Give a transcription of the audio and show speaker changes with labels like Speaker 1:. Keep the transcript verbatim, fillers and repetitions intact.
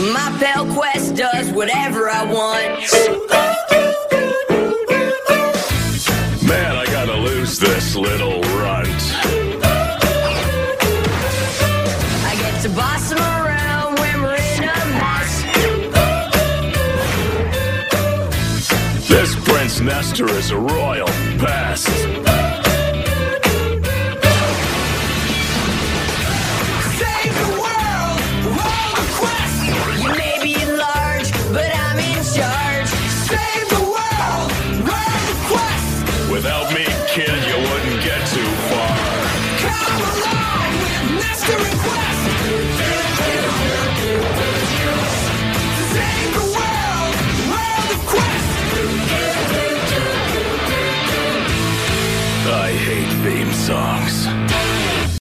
Speaker 1: My pal Quest does whatever I want.
Speaker 2: Man, I gotta lose this little runt.
Speaker 1: I get to boss him around when we're in a mess.
Speaker 2: This Prince Nestor is a royal pest.